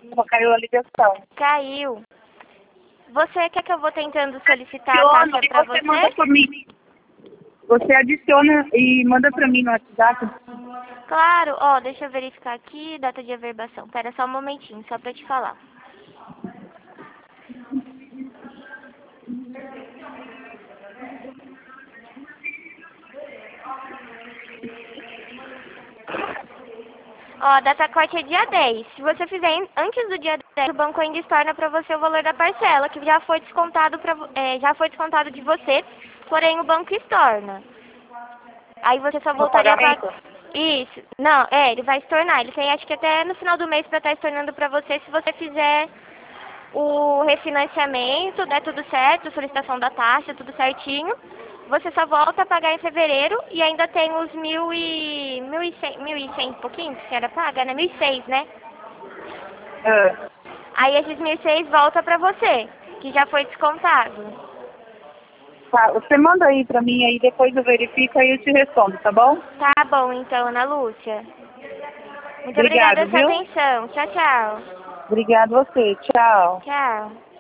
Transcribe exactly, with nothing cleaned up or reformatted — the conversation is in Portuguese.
Só caiu a ligação. Caiu. Você quer que eu vou tentando solicitar a Adiciona, taxa e pra você manda você? pra mim. Você adiciona e manda pra mim no WhatsApp. Claro, ó, deixa eu verificar aqui, data de averbação. Pera só um momentinho, só pra te falar. Ó, a data corte é dia dez. Se você fizer em- antes do dia dez, o banco ainda estorna pra você o valor da parcela, que já foi descontado, pra, vo- é, já foi descontado de você, porém o banco estorna. Aí você só No voltaria a pagamento? pagar. Isso. Não, é, ele vai estornar. Ele tem acho que até no final do mês pra estar estornando pra você se você fizer o refinanciamento, der tudo certo, solicitação da taxa, tudo certinho. Você só volta a pagar em fevereiro e ainda tem os mil e... mil e cem, mil e cem e pouquinho que a senhora paga, né? Mil e seis, né? É. Aí esses mil e seis volta pra você, que já foi descontado. Tá, você manda aí pra mim, aí depois eu verifico e eu te respondo, tá bom? Tá bom, então, Ana Lúcia. Muito obrigada Obrigado, pela sua viu? atenção. Tchau, tchau. Obrigado você. Tchau. Tchau.